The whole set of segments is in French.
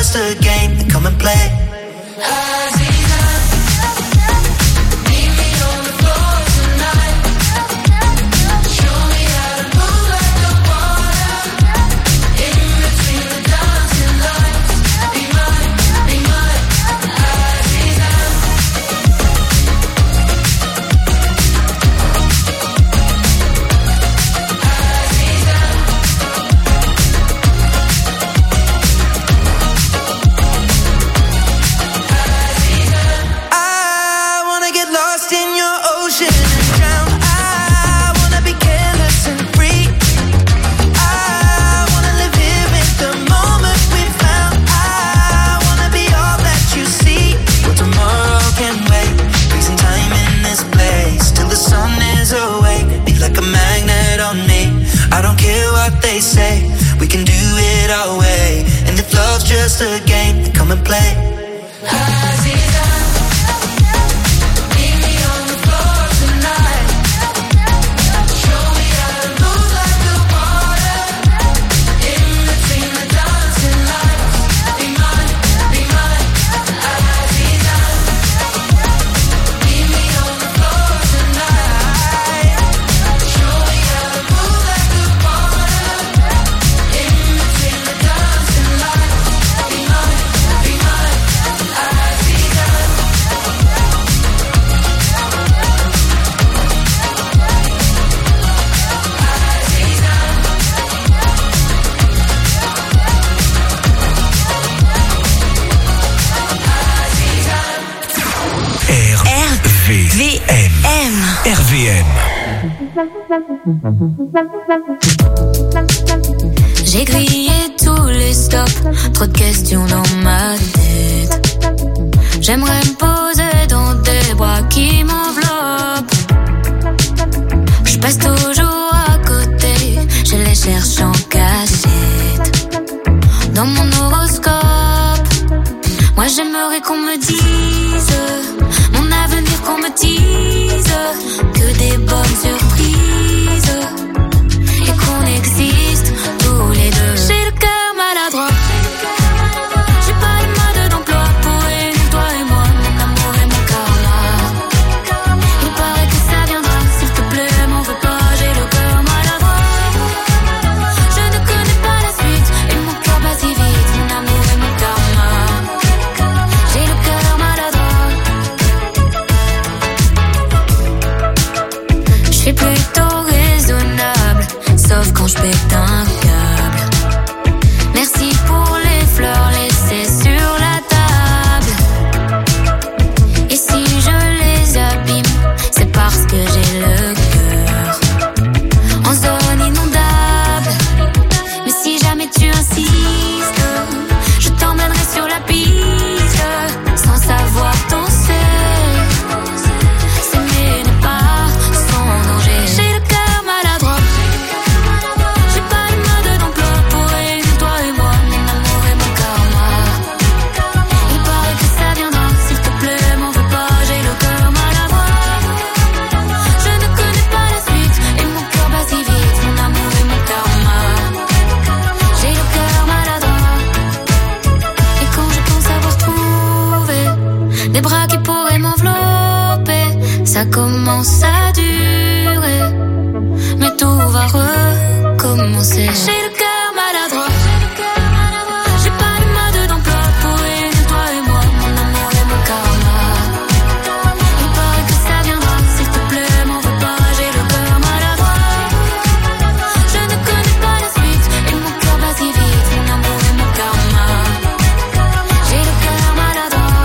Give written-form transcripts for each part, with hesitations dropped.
just a game. Come and play. They say we can do it our way, and if love's just a game, then come and play. RVM. J'ai grillé tous les stops, trop de questions dans ma tête. J'aimerais me poser dans des bras qui m'enveloppent. Je passe toujours à côté, je les cherche en cachette. Dans mon horoscope, moi j'aimerais qu'on me dise mon avenir, qu'on me dise que des bonnes surprises et qu'on existe tous les deux. J'ai le cœur maladroit, j'ai pas le mode d'emploi pour réunir toi et moi, mon amour et mon karma. Il paraît que ça viendra, s'il te plaît, m'en veux pas, j'ai le cœur maladroit. Je ne connais pas la suite et mon cœur bat si vite, mon amour et mon karma. J'ai le cœur maladroit. Je suis plutôt raisonnable, sauf quand je pète un câble. Merci pour les fleurs laissées sur la table. Et si je les abîme, c'est parce que j'ai le cœur en zone inondable. Mais si jamais tu insistes, je t'emmènerai sur la piste, sans savoir danser. S'aimer n'est pas sans danger. J'ai le cœur maladroit, j'ai pas le mode d'emploi pour réunir toi et moi, mon amour et mon karma. Il paraît que ça viendra, s'il te plaît, m'en veux pas, j'ai le cœur maladroit. Je ne connais pas la suite et mon cœur bat si vite, mon amour et mon karma. J'ai le cœur maladroit. Et quand je pense avoir trouvé des bras qui pourraient m'envelopper, ça commence à durer, mais tout va recommencer. J'ai le cœur maladroit, j'ai pas le mode d'emploi pour réunir toi et moi, mon amour et mon karma. Il paraît que ça viendra, s'il te plaît, m'en veux pas, j'ai le cœur maladroit. Je ne connais pas la suite et mon cœur bat si vite, mon amour et mon karma. J'ai le cœur maladroit.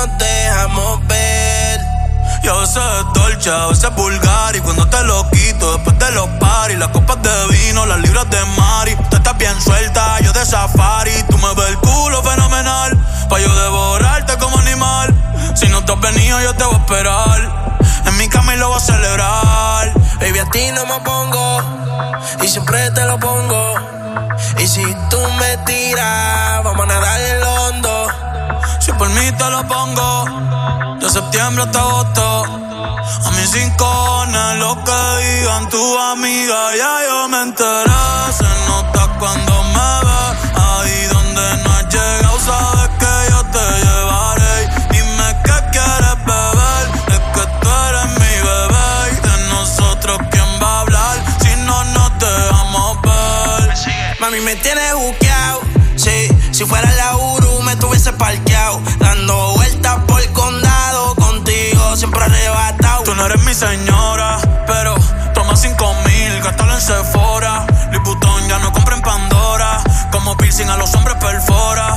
nos dejamos ver. Y a veces es dolce, a veces es vulgar. Y cuando te lo quito, después de los paris, las copas de vino, las libras de mari. Tú estás bien suelta, yo de safari. Tú me ves el culo fenomenal, pa' yo devorarte como animal. Si no te has venido, yo te voy a esperar. En mi cama y lo voy a celebrar. Baby, a ti no me pongo, y siempre te lo pongo. Y si tú me tiras, vamos a nadar en lo hondo. Si por mí te lo pongo, de septiembre hasta agosto. A mis rincones, lo que digan tu amiga, ya yo me enteré. Se nota cuando me ves, ahí donde no has llegado, sabes que yo te llevaré. Dime qué quieres beber, es que tú eres mi bebé. Y de nosotros, ¿quién va a hablar si no nos dejamos ver? Mami, me tienes buqueado, sí. Si fuera la Uru, me tuviese parqueado, dando vueltas por el condado, contigo siempre arrebatado. Tú no eres mi señora, pero toma 5,000, gástalo en Sephora. Louis Vuitton ya no compra en Pandora, como piercing a los hombres perfora.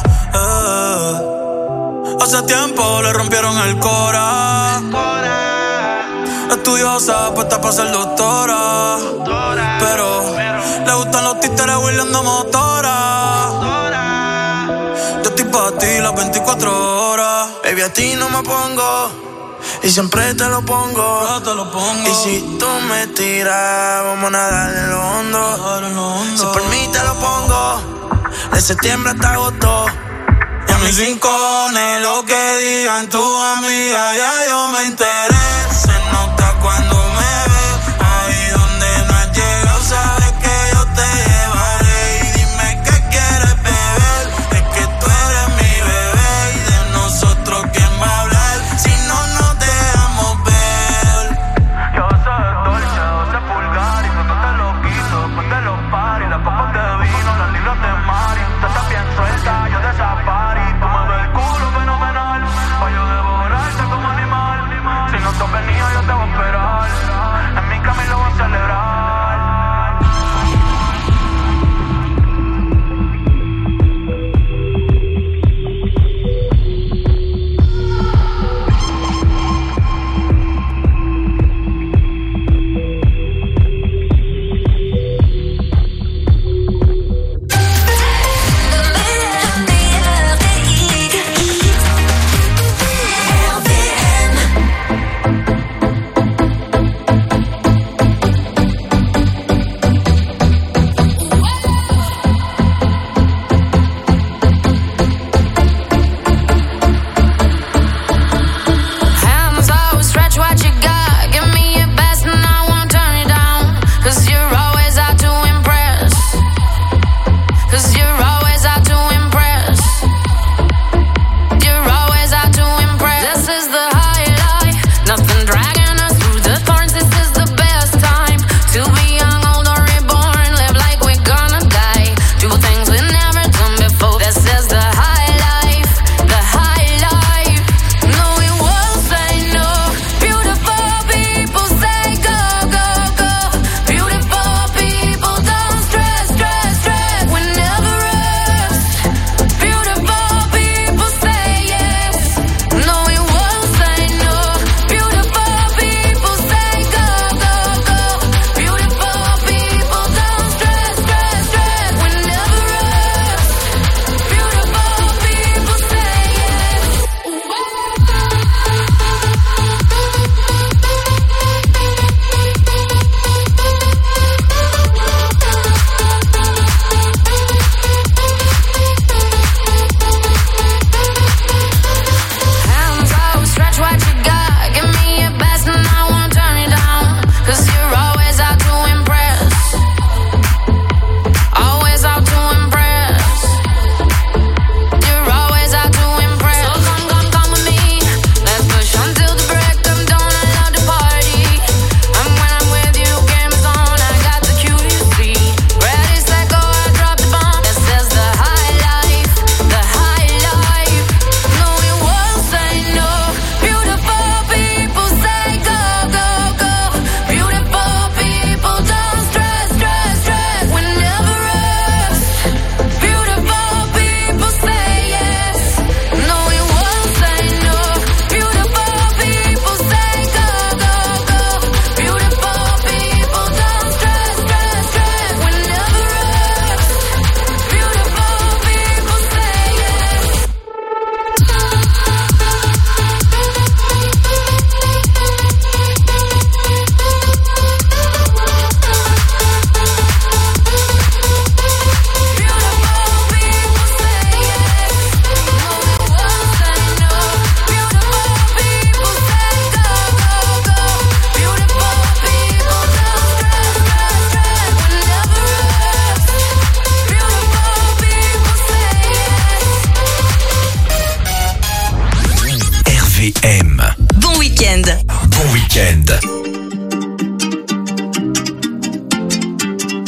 Hace tiempo le rompieron el cora. Estudiosa, puesta para ser doctora, pero le gustan los títeres huirleando motora. Yo estoy pa' ti las 24 horas. Baby, a ti no me pongo, y siempre te lo pongo. Yo te lo pongo. Y si tú me tiras, vamos a nadar en lo hondo. Si por mí te lo pongo, de septiembre hasta agosto. Y a mis rincones, lo que digan tu amiga, ya yo me enteré. Se nota cuando me ves, ahí donde no has llegado, sabes que yo te llevaré. Y dime qué quieres beber, es que tú eres mi bebé. Y de nosotros, ¿quién va a hablar si no nos dejamos ver? Y a veces es dolce, a veces es vulgar. Y cuando te lo quito, después de los paris, las copas de vino, las libras de mari. Tú estás bien suelta, yo de safari. Tú me ves el culo fenomenal, pa' yo devorarte como animal. Si no te has venido, yo te voy a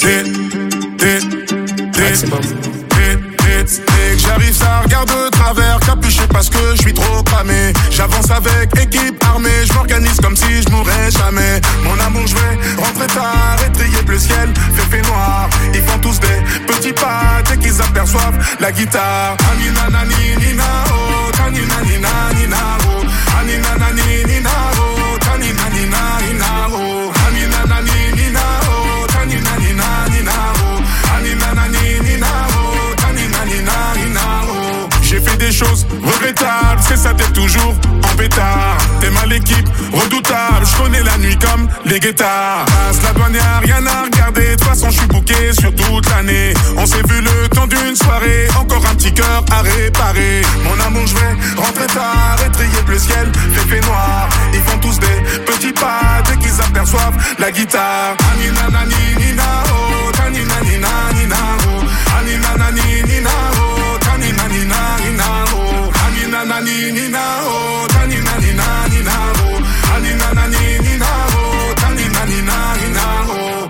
J'arrive, ça regarde de travers, capuché parce que je suis trop cramé. J'avance avec équipe armée, je m'organise comme si je mourrais jamais. Mon amour, je vais rentrer tard, étrier le ciel, fait noir. Ils font tous des petits pas dès qu'ils aperçoivent la guitare. Anina nani nina oh, tanina nina nina oh, anina nani nina oh, tanina nina nina oh, anina nani nina oh, tanina nina nina oh, anina nani nina oh, tanina nina nina oh. J'ai fait des choses regrettables, c'est ça t'es toujours en pétard. T'es mal l'équipe, redoutable, je connais la nuit comme les guettards. Passe la douane, y'a rien à regarder, de toute façon je suis booké sur toute l'année. On s'est vu le temps d'une soirée, encore un petit cœur à réparer. Mon amour, je vais rentrer tard, étrier le ciel, fait noir. Ils font tous des petits pas dès qu'ils aperçoivent la guitare. Anina nani nina oh, tanina nina nina oh, anina nani nina oh, tanina nina nina oh, anina nani nina oh, tanina nina nina oh, anina nani nina oh, tanina nina nina oh.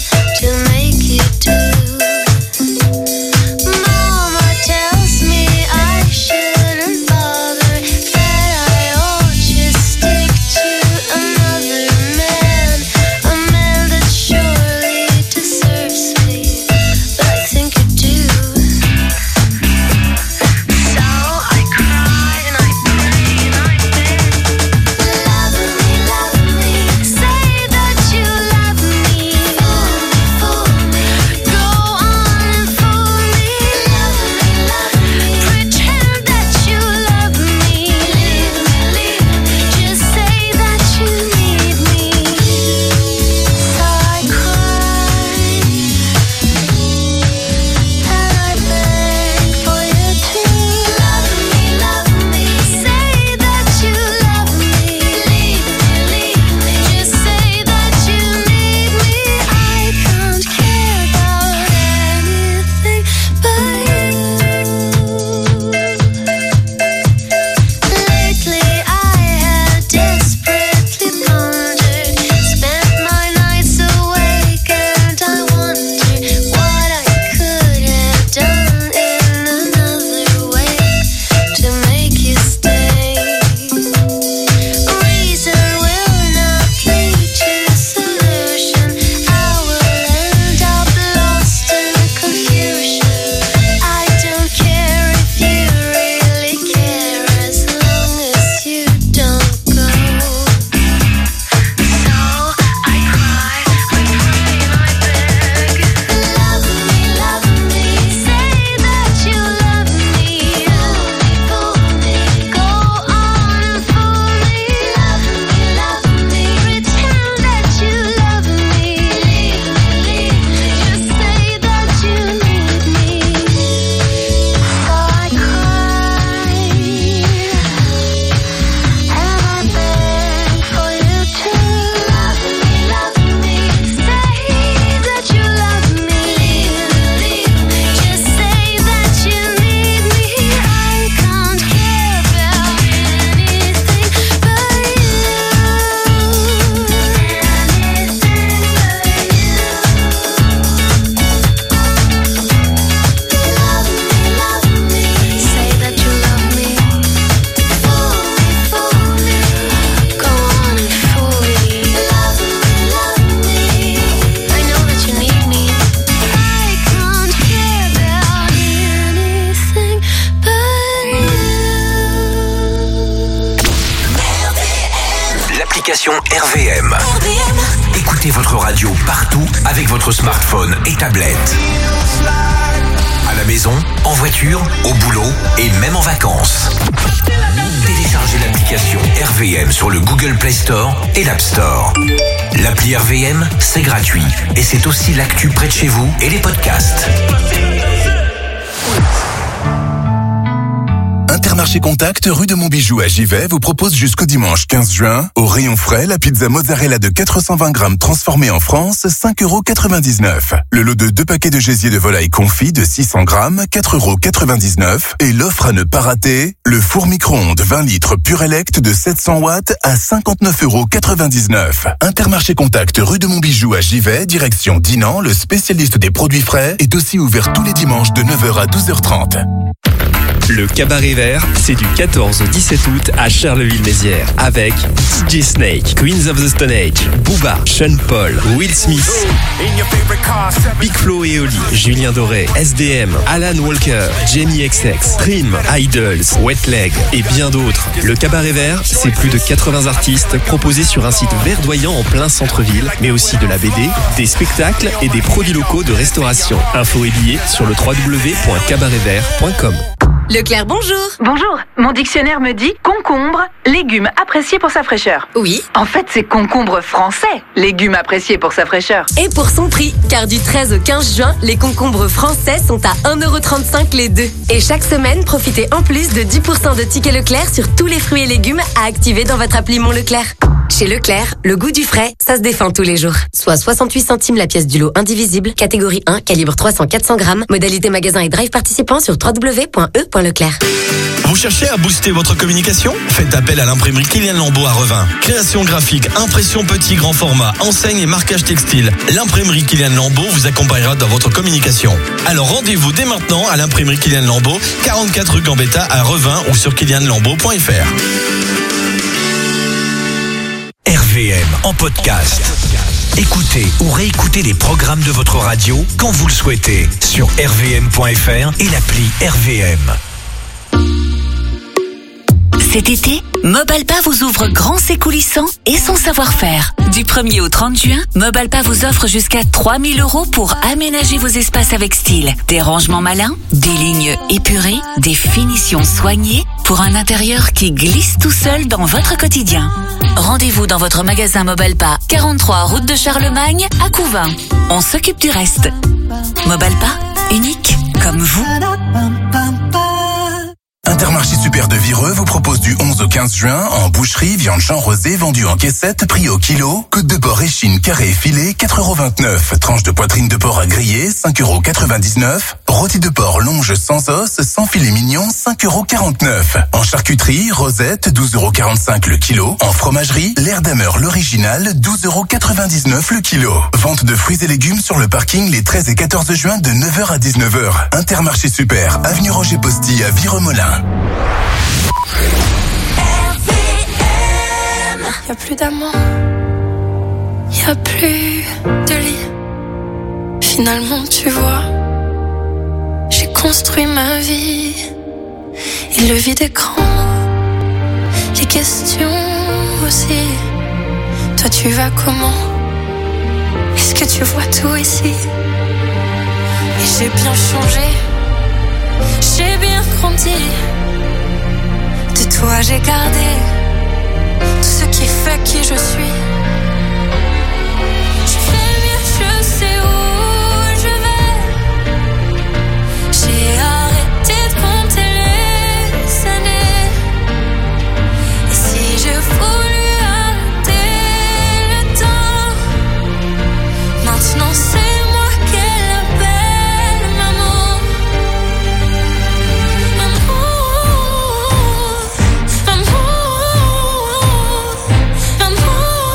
Mama tells me l'application RVM. Écoutez votre radio partout avec votre smartphone et tablette. À la maison, en voiture, au boulot et même en vacances. Téléchargez l'application RVM sur le Google Play Store et l'App Store. L'appli RVM, c'est gratuit et c'est aussi l'actu près de chez vous et les podcasts. Intermarché Contact, rue de Montbijou à Givet, vous propose jusqu'au dimanche 15 juin, au rayon frais, la pizza mozzarella de 420 grammes transformée en France, 5,99 €. Le lot de 2 paquets de gésier de volaille confit de 600 grammes, 4,99 €. Et l'offre à ne pas rater, le four micro-ondes 20 litres Pure Elect de 700 watts à 59,99 €. Intermarché Contact, rue de Montbijou à Givet, direction Dinan, le spécialiste des produits frais, est aussi ouvert tous les dimanches de 9h à 12h30. Le Cabaret Vert, c'est du 14 au 17 août à Charleville-Mézières avec DJ Snake, Queens of the Stone Age, Booba, Sean Paul, Will Smith, Big Flo et Oli, Julien Doré, SDM, Alan Walker, Jamie XX, Trim, Idols, Wet Leg et bien d'autres. Le Cabaret Vert, c'est plus de 80 artistes proposés sur un site verdoyant en plein centre-ville, mais aussi de la BD, des spectacles et des produits locaux de restauration. Infos et billets sur le www.cabaretvert.com. Leclerc, bonjour. Bonjour, mon dictionnaire me dit concombre, légume apprécié pour sa fraîcheur. Oui. En fait, c'est concombre français, légume apprécié pour sa fraîcheur. Et pour son prix, car du 13 au 15 juin, les concombres français sont à 1,35 € les deux. Et chaque semaine, profitez en plus de 10% de tickets Leclerc sur tous les fruits et légumes à activer dans votre appli Mon Leclerc. Chez Leclerc, le goût du frais, ça se défend tous les jours. Soit 68 centimes la pièce du lot indivisible, catégorie 1, calibre 300-400 grammes, modalité magasin et drive participant sur www.e.leclerc. Vous cherchez à booster votre communication ? Faites appel à l'imprimerie Kylian Lambeau à Revin. Création graphique, impression petit, grand format, enseigne et marquage textile. L'imprimerie Kylian Lambeau vous accompagnera dans votre communication. Alors rendez-vous dès maintenant à l'imprimerie Kylian Lambeau, 44 rue Gambetta à Revin ou sur kylianlambeau.fr. RVM en podcast. Écoutez ou réécoutez les programmes de votre radio quand vous le souhaitez sur rvm.fr et l'appli RVM. Cet été, Mobalpa vous ouvre grand ses coulissants et son savoir-faire. Du 1er au 30 juin, Mobalpa vous offre jusqu'à 3 000 € pour aménager vos espaces avec style. Des rangements malins, des lignes épurées, des finitions soignées pour un intérieur qui glisse tout seul dans votre quotidien. Rendez-vous dans votre magasin Mobalpa, 43 route de Charlemagne à Couvin. On s'occupe du reste. Mobalpa, unique comme vous. Intermarché Super de Vireux vous propose du 11 au 15 juin en boucherie, viande Jean Rosé vendue en caissette, prix au kilo, côte de porc échine carré filet, 4,29 €, tranche de poitrine de porc à griller, 5,99 €, rôti de porc longe sans os, sans filet mignon, 5,49 €. En charcuterie, rosette, 12,45 € le kilo. En fromagerie, l'air d'Hammer l'original, 12,99 € le kilo. Vente de fruits et légumes sur le parking les 13 et 14 juin de 9h à 19h. Intermarché Super, avenue Roger Posty à Vireux-Molin. Y'a plus d'amour, y'a plus de lit. Finalement, tu vois, j'ai construit ma vie. Et le vide écran, les questions aussi. Toi, tu vas comment? Est-ce que tu vois tout ici? Et j'ai bien changé, j'ai bien grandi. De toi, j'ai gardé tout ce qui fait qui je suis. Je fais mieux, je sais où je vais. J'ai arrêté de compter les années. Et si je voulais arrêter le temps, maintenant c'est moi qu'elle appelle maman. Maman, maman, maman.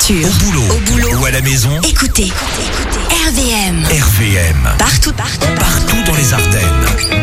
voiture, au boulot ou à la maison. Écoutez RVM. RVM. Partout dans les Ardennes.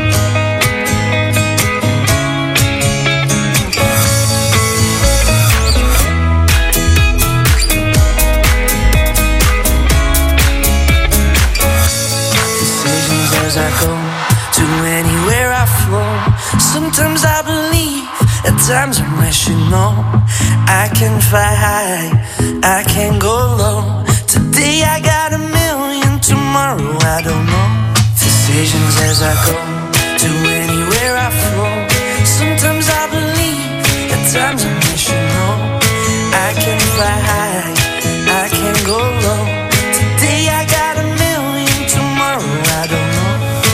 As I go to anywhere I flow, sometimes I believe, at times I'm rational. I can fly high, I can go low. Today I got a million, tomorrow I don't know. Decisions as I go to anywhere I flow. Sometimes I believe, at times I'm rational. I can fly high, I can go low. Today I got a million, tomorrow I don't know.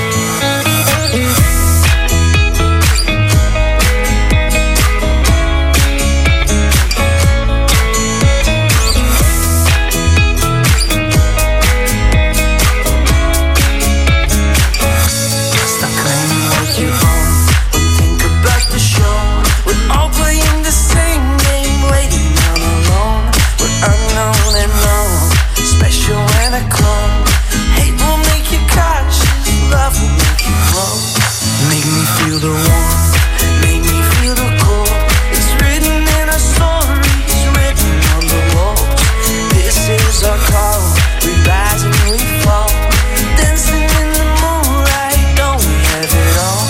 Feel the warmth, make me feel the cold. It's written in our stories, written on the walls. This is our call, we rise and we fall. Dancing in the moonlight, don't we have it all?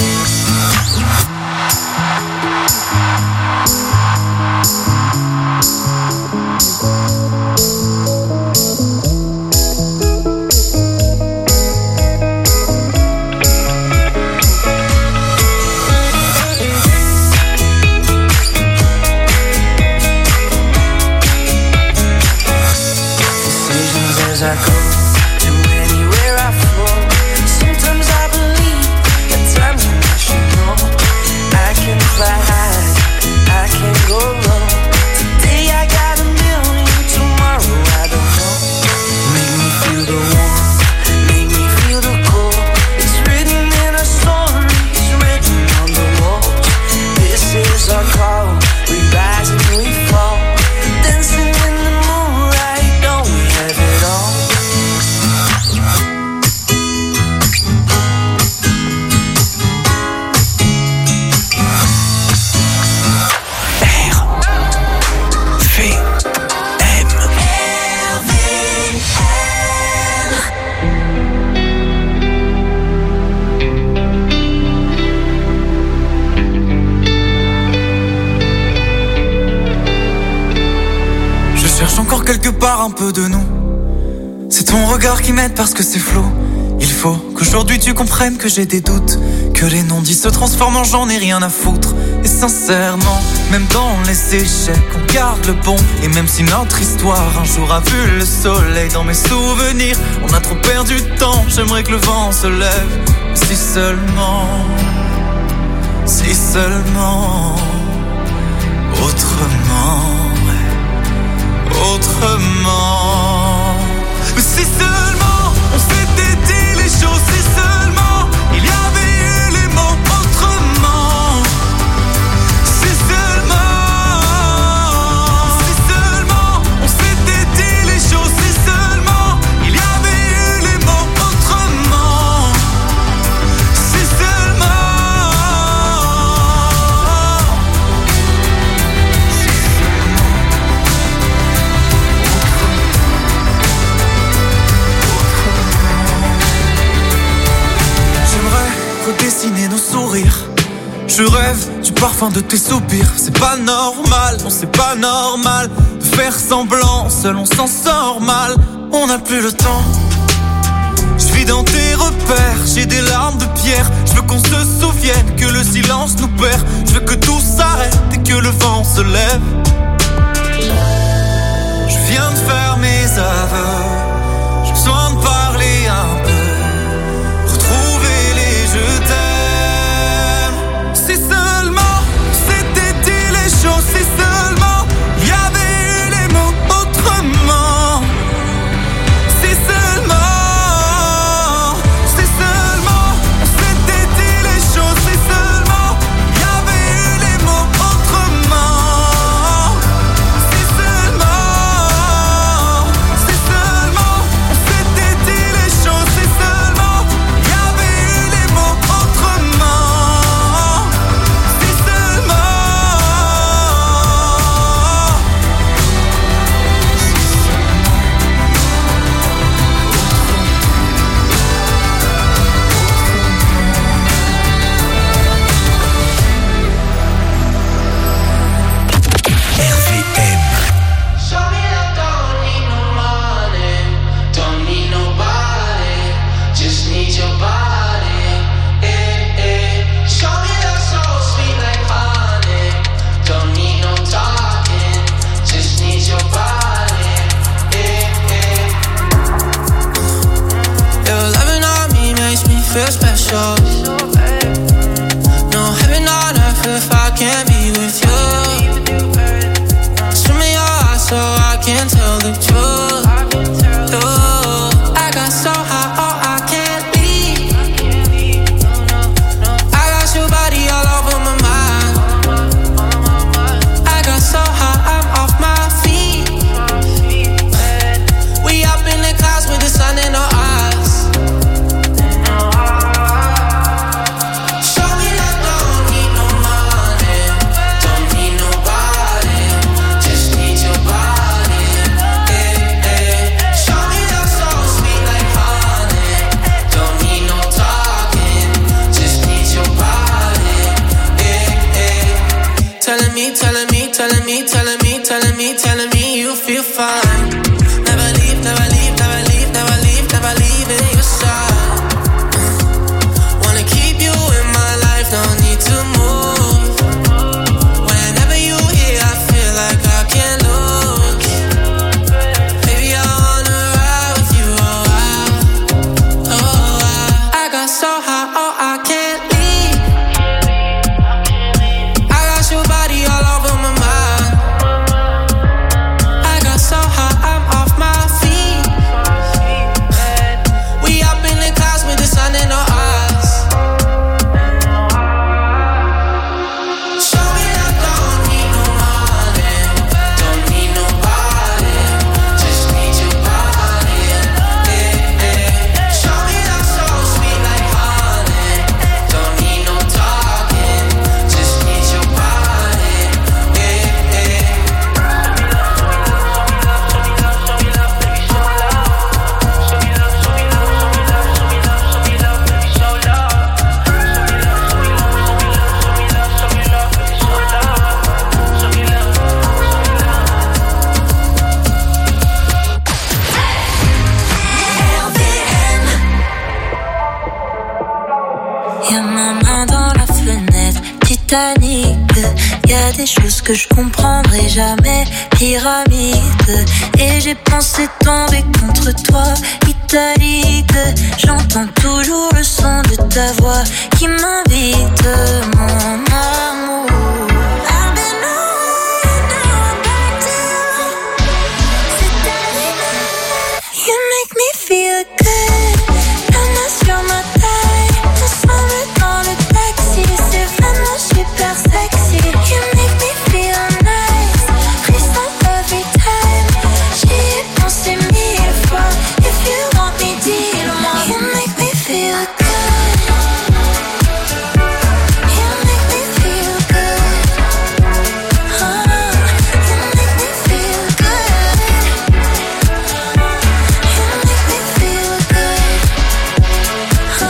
As I go to anywhere I flow, sometimes I believe, at times I'm rational. I can fly high, I can go low. Today I got a million, tomorrow I don't know. Make me feel the warmth, make me feel the cold. It's written in our stories, written on the walls. This is our call, we rise and we fall. Dancing in the moonlight, don't we have it all? Encore quelque part un peu de nous. C'est ton regard qui m'aide parce que c'est flou. Il faut qu'aujourd'hui tu comprennes que j'ai des doutes, que les non-dits se transforment en j'en ai rien à foutre. Et sincèrement, même dans les échecs, on garde le bon. Et même si notre histoire un jour a vu le soleil, dans mes souvenirs, on a trop perdu de temps. J'aimerais que le vent se lève. Si seulement, autrement. Mais si seulement on s'était dit les choses, si seulement il y avait eu les mots autrement. Si seulement on s'était dit les choses, si seulement il y avait eu les mots autrement. Si seulement. Dessiner nos sourires. Je rêve du parfum de tes soupirs. C'est pas normal, non c'est pas normal de faire semblant, seul on s'en sort mal. On n'a plus le temps. Je vis dans tes repères, j'ai des larmes de pierre. Je veux qu'on se souvienne que le silence nous perd. Je veux que tout s'arrête et que le vent se lève. Je viens de faire mes aveux. J'ai besoin de parler un peu. Je t'aime. Si seulement c'était dit les choses, si seulement il y avait eu les mots autrement. Si seulement on s'était dit les choses, si seulement il y avait eu les mots autrement. Si seulement sure. No heaven on earth if I can't be with you. Show me your eyes so I can tell the truth. I got so high, oh I can't leave. I got your body all over my mind. I got so high, I'm off my feet. We up in the clouds with the sun in our eyes. Show me that don't need no money, don't need nobody, just need your body. Show me that so sweet like honey, don't need no talking, just need your body. Telling me, telling me, telling me, telling me, telling me, telling me you feel fine. Never leave, never leave, never leave, never leave, never leaving your side. Wanna keep you in my life, no need to move. Whenever you here, I feel like I can't lose. Baby, I wanna ride with you, I got so high, oh I can't leave. I got your body all over my mind. I got so high, I'm off my feet. We up in the clouds with the sun in our eyes. Show me that don't need no money, don't need nobody, just need your body. Show me that so sweet like honey, don't need no talking, just need your body. Y'a ma main dans la fenêtre, Titanic. Y'a des choses que je comprendrai jamais, pyramide. Et j'ai pensé tomber contre toi, italique. J'entends toujours le son de ta voix qui m'invite, mon amour. I've been away, now I'm back to you. C'est terminé. You make me feel good. La main sur ma taille, ensemble dans le taxi. C'est vraiment super sexy. You make me feel nice. Frisson every time. J'y ai pensé 1000 fois. If you want me, dis-le-moi. You make me feel good. You make me feel good. Oh, you make me feel good. You make me feel good. Oh.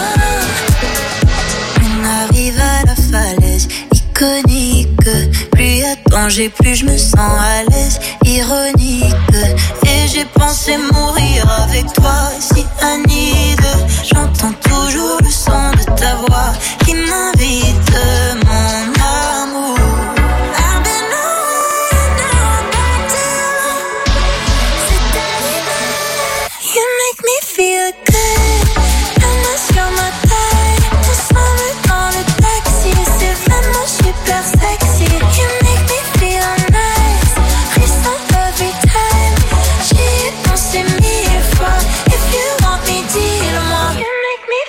On arrive à la falaise iconique. Plus y a danger, plus je me sens à l'aise. Ironique. Et j'ai pensé mourir avec toi, cyanide. J'entends toujours le son de ta voix qui m'invite, mon amour. I've been away, now I'm back to you. C'est terminé. You make me feel good. La main sur ma taille, ensemble dans le taxi. C'est vraiment super sexy. You make me feel nice. Frisson every time. J'y ai pensé 1000 fois. If you want me, dis-le-moi. You make me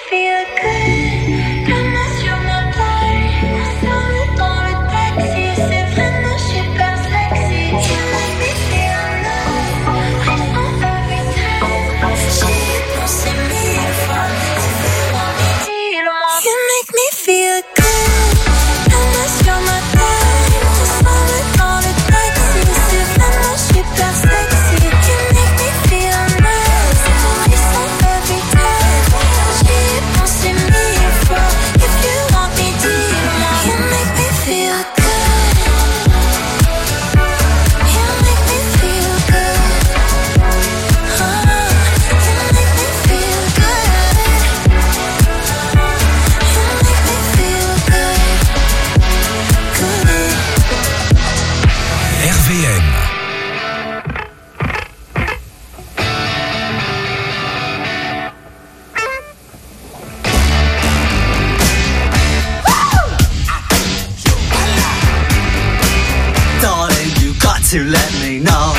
to let me know.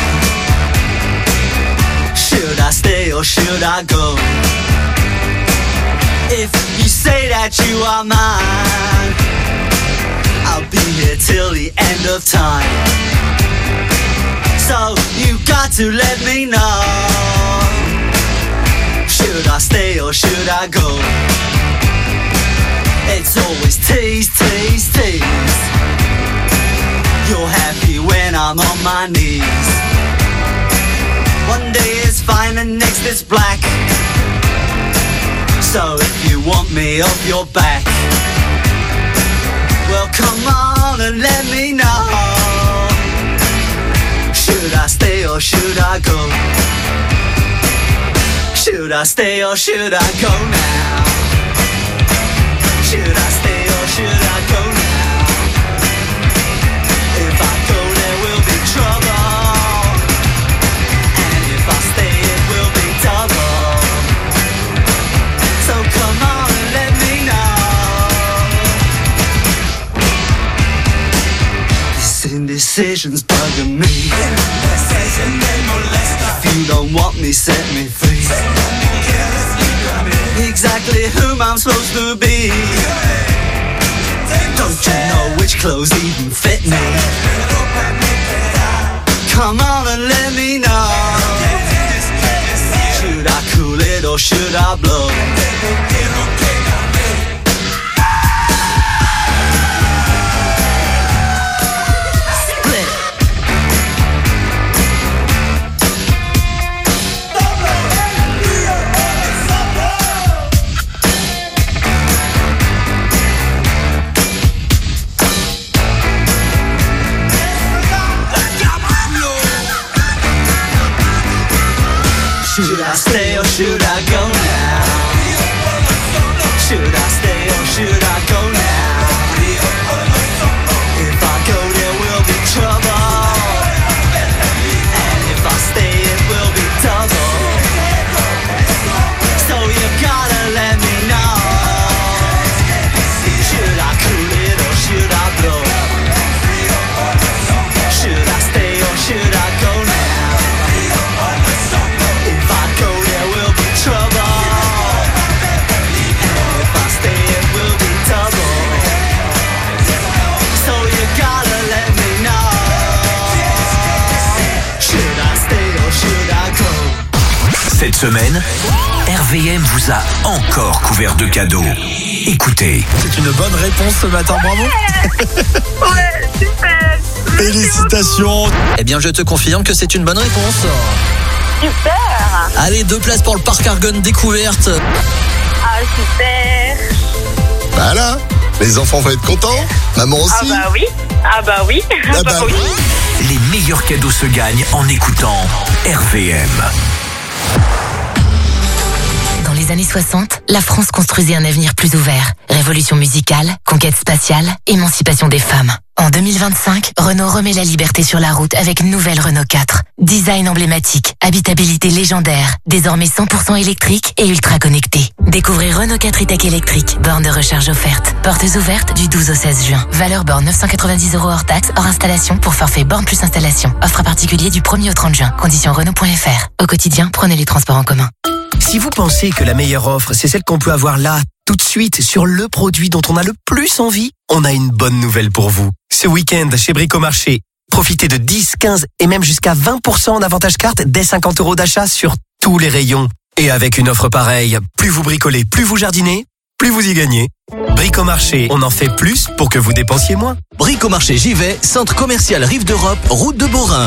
Should I stay or should I go? If you say that you are mine, I'll be here till the end of time. So you got to let me know. Should I stay or should I go? It's always tease, tease, tease. You're happy when I'm on my knees. One day is fine and next is black. So if you want me off your back, well come on and let me know. Should I stay or should I go? Should I stay or should I go now? Should I stay or should I go now? If I go there will be trouble, and if I stay it will be double. So come on and let me know. This indecision's bugging me. If you don't want me, set me free. Exactly whom I'm supposed to be. Don't you know which clothes even fit me? Come on and let me know. Should I cool it or should I blow? Should I stay or should I go now? Should I stay or should I go now? If I go there will be trouble, and if I stay it will be double. So you gotta let me know. Should I cool it or should I blow? Should I stay or should I go now? Cette semaine, RVM vous a encore couvert de cadeaux. Écoutez. C'est une bonne réponse ce matin, bravo. Ouais, super. Félicitations. Eh bien, je te confirme que c'est une bonne réponse. Super. Allez, 2 places pour le parc Argonne découverte. Ah, super. Bah là, les enfants vont être contents. Maman aussi. Ah bah oui. Ah bah oui. Ah bah oui. Les meilleurs cadeaux se gagnent en écoutant RVM. Dans les années 60, la France construisait un avenir plus ouvert. Révolution musicale, conquête spatiale, émancipation des femmes. En 2025, Renault remet la liberté sur la route avec nouvelle Renault 4. Design emblématique, habitabilité légendaire, désormais 100% électrique et ultra connecté. Découvrez Renault 4 e-Tech électrique, borne de recharge offerte. Portes ouvertes du 12 au 16 juin. Valeur borne 990 € hors taxe, hors installation pour forfait borne plus installation. Offre à particulier du 1er au 30 juin. Conditions Renault.fr. Au quotidien, prenez les transports en commun. Si vous pensez que la meilleure offre, c'est celle qu'on peut avoir là, tout de suite, sur le produit dont on a le plus envie, on a une bonne nouvelle pour vous. Ce week-end, chez Bricomarché, profitez de 10, 15 et même jusqu'à 20% en avantage carte dès 50 € d'achat sur tous les rayons. Et avec une offre pareille, plus vous bricolez, plus vous jardinez, plus vous y gagnez. Bricomarché, on en fait plus pour que vous dépensiez moins. Bricomarché j'y vais, centre commercial Rive d'Europe, route de Beaurain.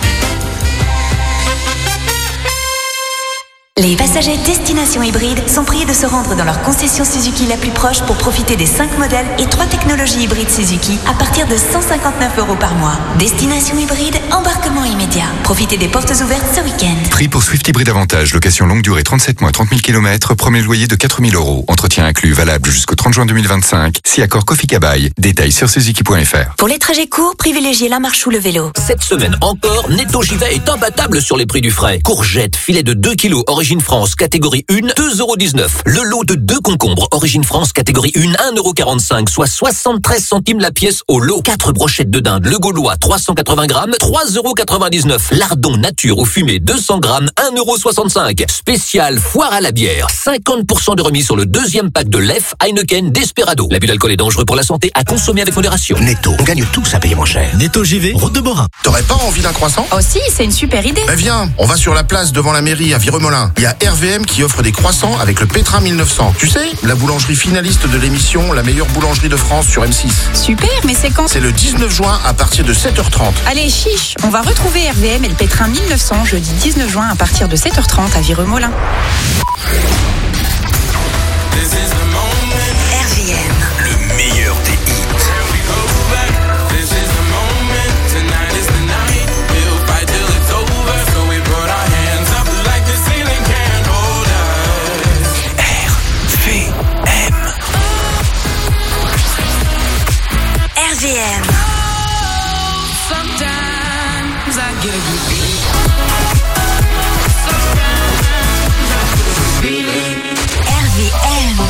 Les passagers Destination Hybride sont priés de se rendre dans leur concession Suzuki la plus proche pour profiter des 5 modèles et 3 technologies hybrides Suzuki à partir de 159 € par mois. Destination Hybride, embarquement immédiat. Profitez des portes ouvertes ce week-end. Free pour Swift Hybrid Avantage. Location longue durée 37 mois, 30 000 km. Premier loyer de 4 000 €. Entretien inclus, valable jusqu'au 30 juin 2025. Si accord Kofi Kabaï. Détails sur suzuki.fr. Pour les trajets courts, privilégiez la marche ou le vélo. Cette semaine encore, Netto JV est imbattable sur les prix du frais. Courgettes, filet de 2 kg, origine France, catégorie 1, 2,19 €. Le lot de 2 concombres, origine France, catégorie 1, 1,45 €, soit 73 centimes la pièce au lot. 4 brochettes de dinde, le Gaulois, 380 grammes, 3,99 €. Lardon nature ou fumé, 200 grammes, 1,65 €. Spécial foire à la bière, 50% de remise sur le deuxième pack de Lef, Heineken, Desperado. L'abus d'alcool est dangereux pour la santé, à consommer avec modération. Netto, on gagne tous à payer moins cher. Netto JV, route de Morin. T'aurais pas envie d'un croissant? Oh si, c'est une super idée. Ben viens, on va sur la place devant la mairie à Viremolin. Il y a RVM qui offre des croissants avec le Pétrin 1900. Tu sais, la boulangerie finaliste de l'émission La meilleure boulangerie de France sur M6. Super, mais c'est quand? C'est le 19 juin à partir de 7h30. Allez, chiche, on va retrouver RVM et le Pétrin 1900 jeudi 19 juin à partir de 7h30 à Viremolin. RVM, le meilleur des hits. RVM. Sometimes I get a good feeling. RVM.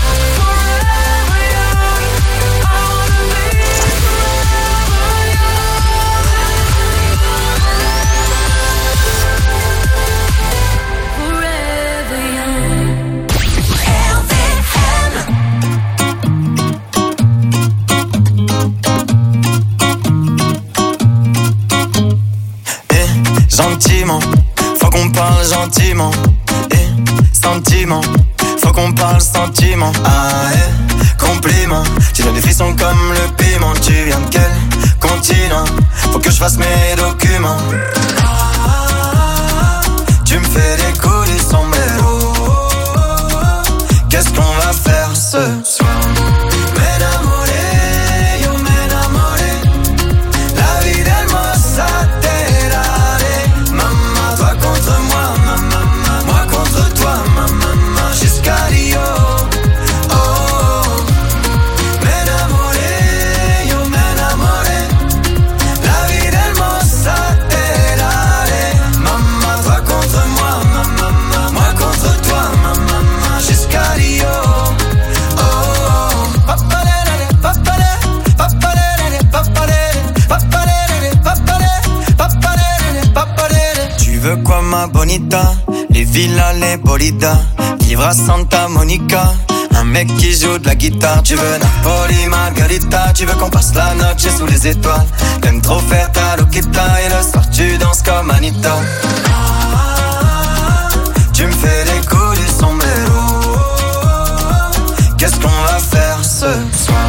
Gentiment, faut qu'on parle gentiment. Sentiment, faut qu'on parle sentiment. Ah, compliment, tu donnes des frissons comme le piment. Tu viens de quel continent? Faut que je fasse mes documents. Tu me fais des coups du sombrero. Qu'est-ce qu'on va faire ce soir? Quoi ma bonita, les villas, les bolidas, vivre à Santa Monica, un mec qui joue de la guitare. Tu veux Napoli, Margarita, tu veux qu'on passe la noche sous les étoiles. T'aimes trop faire ta loquita et le soir tu danses comme Anita. Tu me fais des coups du sombrero. Qu'est-ce qu'on va faire ce soir?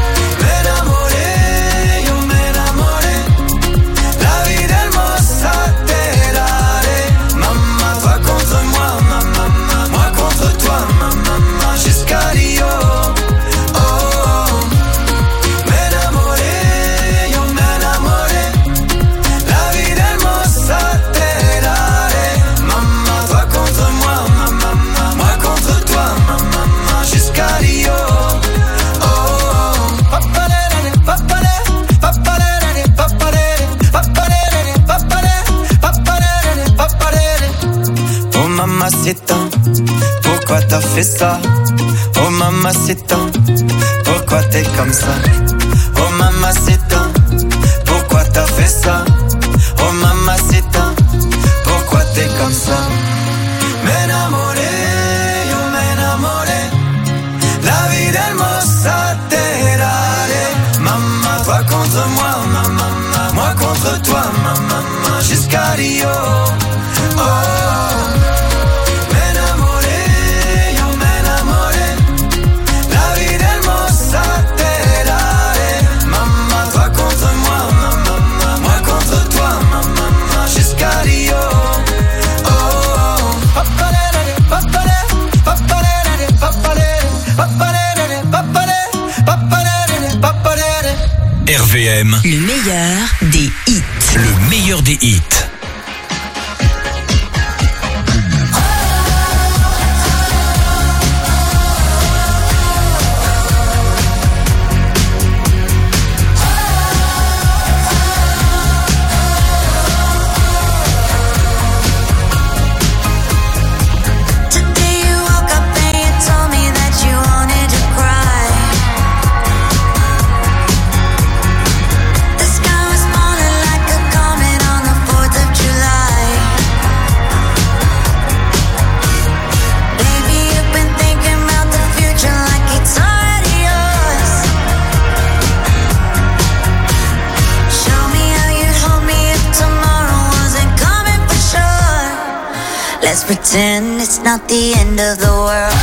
Mamacita, pourquoi t'as fait ça? Oh mamacita, pourquoi t'es comme ça? Oh mamacita, pourquoi t'as fait ça? Oh mamacita, pourquoi t'es comme ça? M'enamoré, yo m'enamoré, la vida hermosa te daré. Maman, toi contre moi, maman, moi contre toi, maman, jusqu'à Rio. Oh. RVM, le meilleur des hits. Le meilleur des hits. Let's pretend it's not the end of the world.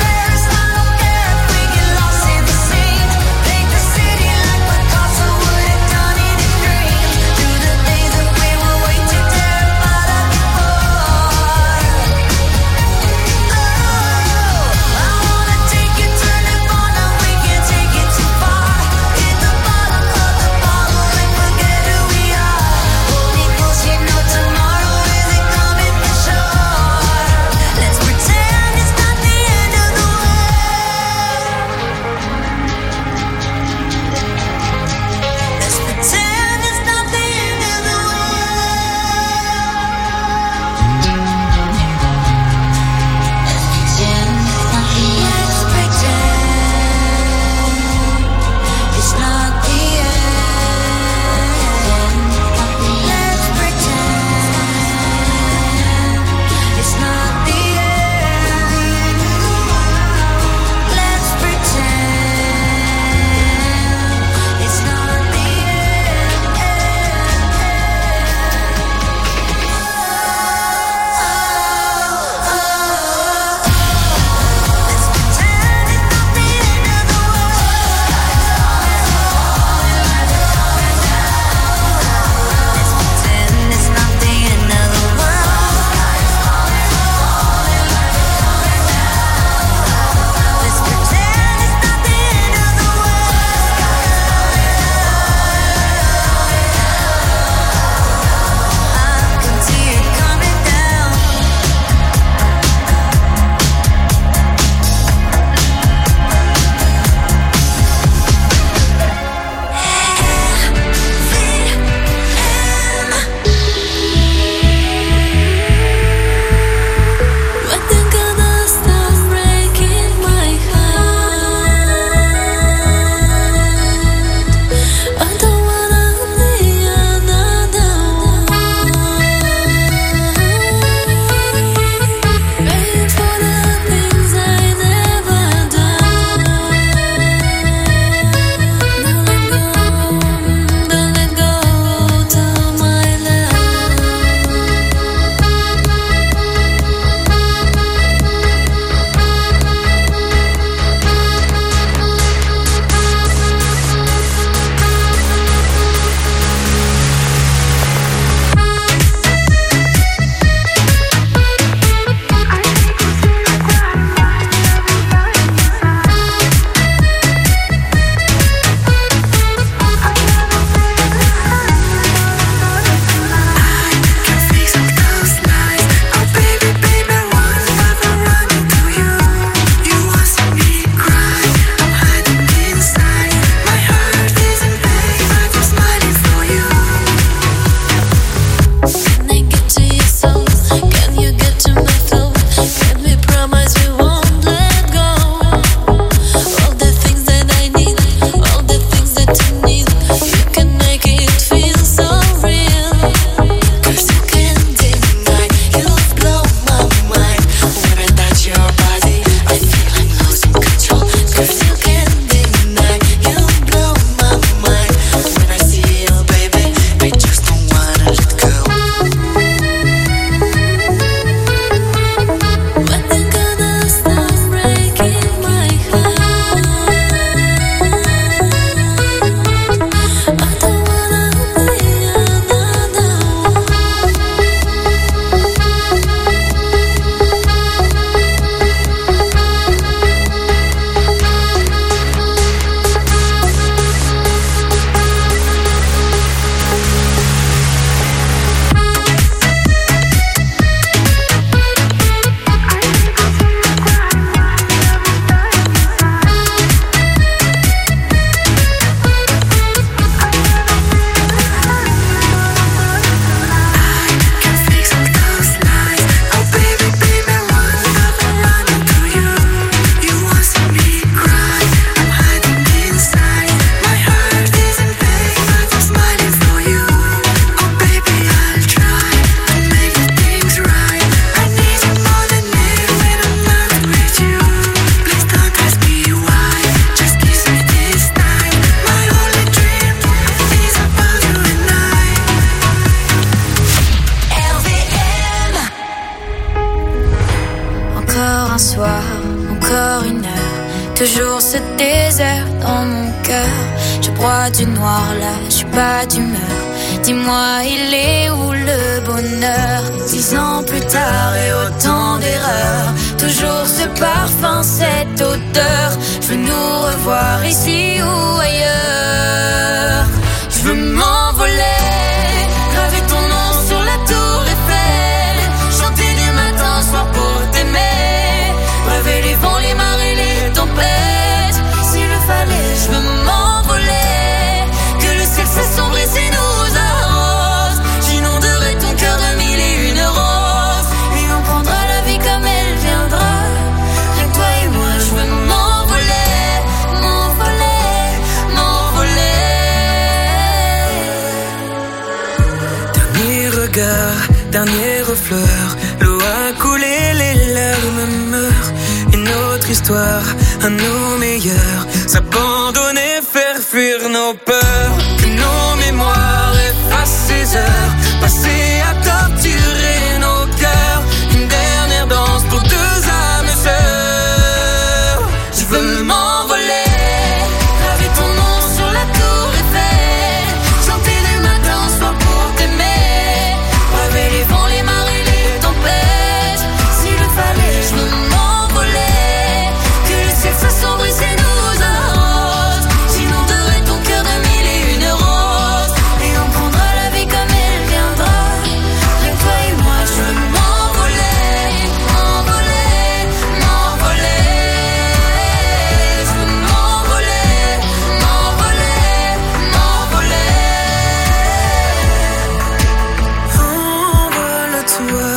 Would terre dans mon cœur. Je broie du noir là, je suis pas d'humeur. Dis-moi, il est où le bonheur? 10 ans plus tard et autant d'erreurs. Toujours ce parfum, cette odeur. Je veux nous revoir ici ou ailleurs. Je veux m'envoler, graver ton nom sur la tour Eiffel. Chanter du matin au soir pour t'aimer. Braver les vents, les marées, les tempêtes. S'il le fallait, je veux m'envoler. Que le ciel s'assombrisse et nous arrose. J'inonderai ton cœur de 1001 roses. Et on prendra la vie comme elle viendra. Rien que toi et moi, je veux m'envoler, m'envoler, m'envoler. Dernier regard, dernier refleur. L'eau a coulé, les larmes meurent. Une autre histoire, à nos meilleurs. S'abandonner, faire fuir nos peurs. Que nos mémoires effacent ces heures passées à torturer nos cœurs. Une dernière danse pour deux âmes sœurs. Je veux m'envoler, graver ton nom sur la tour Eiffel. Chanter du matin au soir pour t'aimer. Braver les vents, les marées, les tempêtes. S'il le fallait, je veux m'envoler. Que le ciel s'assombrisse et nous arrose. J'inonderai ton cœur de 1001 roses. Et on prendra la vie comme elle viendra. Rien que toi et moi, je veux m'envoler, m'envoler, m'envoler. Je veux m'envoler, m'envoler, m'envoler. Envole-toi,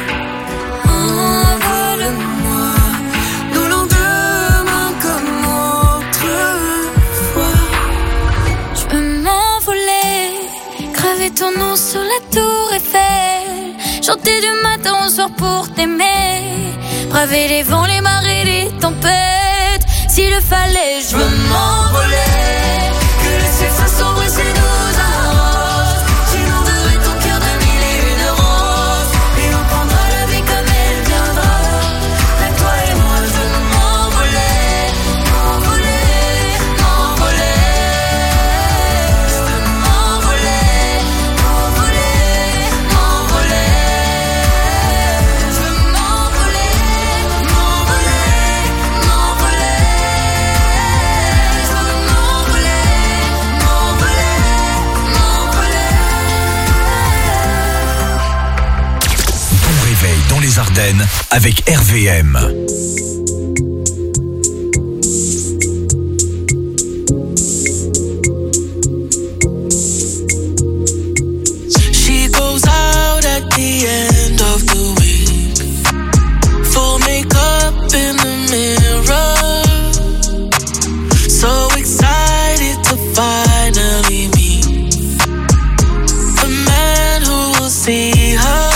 envole-moi. Nos lendemains comme autrefois. Je veux m'envoler, graver ton nom sur la tour Eiffel. Chanter du matin au soir pour t'aimer. Braver les vents, les marées, les tempêtes. S'il le fallait, je veux m'envoler. Que le ciel s'assombrisse et nous arrose. J'inonderai ton cœur de 1001 roses. Et on prendra la vie comme elle viendra. Avec toi et moi, je veux m'envoler, m'envoler, m'envoler. Je veux m'envoler, m'envoler, m'envoler. Je veux m'envoler, m'envoler, m'envoler. Je veux m'envoler, m'envoler, m'envoler. Bon réveil dans les Ardennes avec RVM. She goes out at the end of the week. Full makeup in the mirror. So excited to finally meet the man who will see her.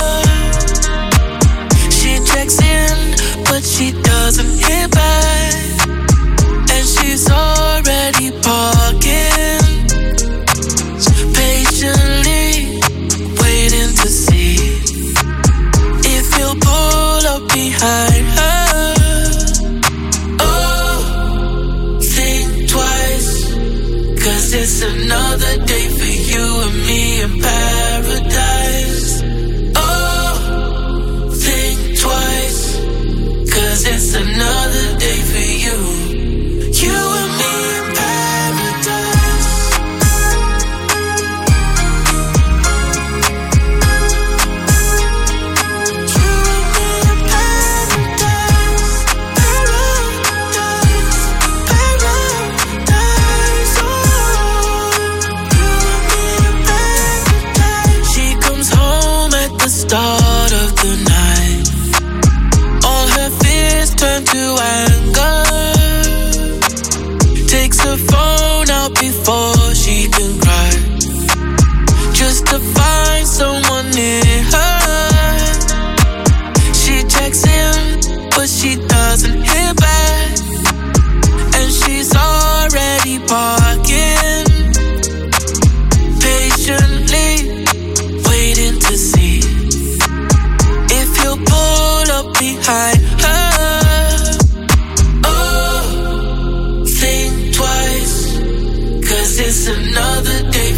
She checks in, but she doesn't hit back. And she's already parking. Patiently waiting to see if he'll pull up behind her. Oh, think twice, 'cause it's another day for you and me in paradise. Oh, think twice, 'cause it's another day for you. You and me in paradise. She comes home at the start of the night. All her fears turn to anger. Takes her phone out before she can cry. Just to find someone near her. She checks in, but she doesn't hear back. And she's already parking. Patiently waiting to see if he'll pull up behind her. Oh, think twice. It's another day